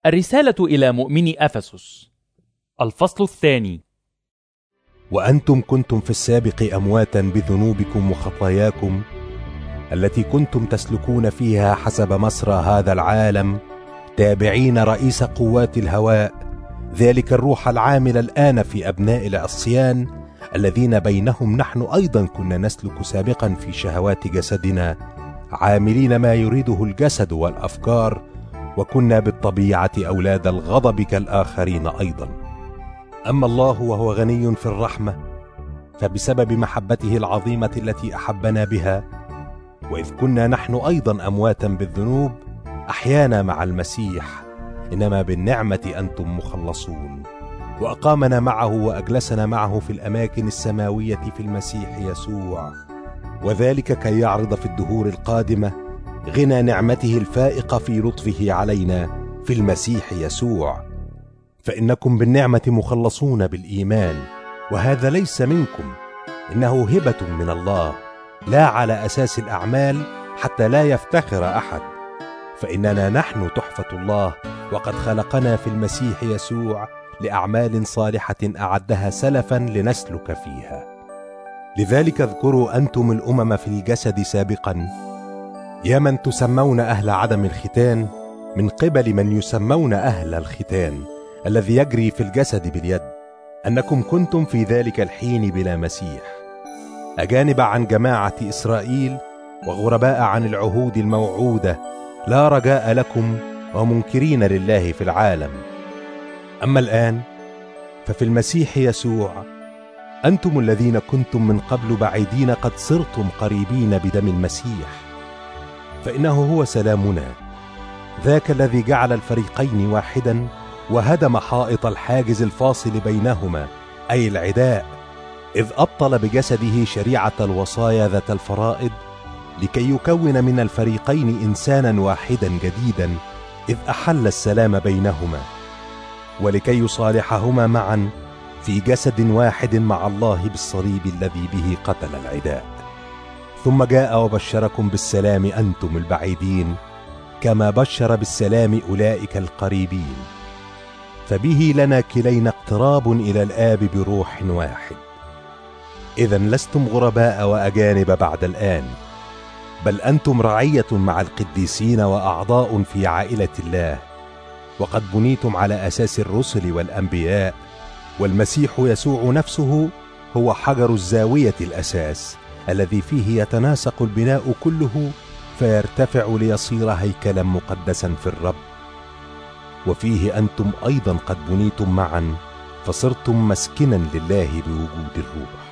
الرسالة إلى مؤمني أفسس، الفصل الثاني. وأنتم كنتم في السابق أمواتا بذنوبكم وخطاياكم التي كنتم تسلكون فيها حسب مسرى هذا العالم، تابعين رئيس قوات الهواء، ذلك الروح العامل الآن في أبناء العصيان، الذين بينهم نحن أيضا كنا نسلك سابقا في شهوات جسدنا، عاملين ما يريده الجسد والأفكار، وكنا بالطبيعة أولاد الغضب كالآخرين أيضا. أما الله وهو غني في الرحمة، فبسبب محبته العظيمة التي أحبنا بها، وإذ كنا نحن أيضا أمواتا بالذنوب، أحيانا مع المسيح، إنما بالنعمة أنتم مخلصون، وأقامنا معه وأجلسنا معه في الأماكن السماوية في المسيح يسوع، وذلك كي يعرض في الدهور القادمة غنى نعمته الفائقة في لطفه علينا في المسيح يسوع. فإنكم بالنعمة مخلصون بالإيمان، وهذا ليس منكم، إنه هبة من الله، لا على أساس الأعمال، حتى لا يفتخر أحد. فإننا نحن تحفة الله، وقد خلقنا في المسيح يسوع لأعمال صالحة أعدها سلفا لنسلك فيها. لذلك اذكروا أنتم الأمم في الجسد سابقا، يا من تسمون أهل عدم الختان، من قبل من يسمون أهل الختان الذي يجري في الجسد باليد، أنكم كنتم في ذلك الحين بلا مسيح، أجانب عن جماعة إسرائيل، وغرباء عن العهود الموعودة، لا رجاء لكم، ومنكرين لله في العالم. أما الآن ففي المسيح يسوع أنتم الذين كنتم من قبل بعيدين قد صرتم قريبين بدم المسيح، فإنه هو سلامنا، ذاك الذي جعل الفريقين واحدا، وهدم حائط الحاجز الفاصل بينهما، أي العداء، إذ أبطل بجسده شريعة الوصايا ذات الفرائض، لكي يكون من الفريقين إنسانا واحدا جديدا، إذ أحل السلام بينهما، ولكي يصالحهما معا في جسد واحد مع الله بالصليب الذي به قتل العداء. ثم جاء وبشركم بالسلام أنتم البعيدين، كما بشر بالسلام أولئك القريبين، فبه لنا كلينا اقتراب إلى الآب بروح واحد. إذن لستم غرباء وأجانب بعد الآن، بل أنتم رعية مع القديسين وأعضاء في عائلة الله، وقد بنيتم على أساس الرسل والأنبياء، والمسيح يسوع نفسه هو حجر الزاوية الأساس، الذي فيه يتناسق البناء كله، فيرتفع ليصير هيكلا مقدسا في الرب. وفيه أنتم أيضا قد بنيتم معا، فصرتم مسكنا لله بوجود الروح.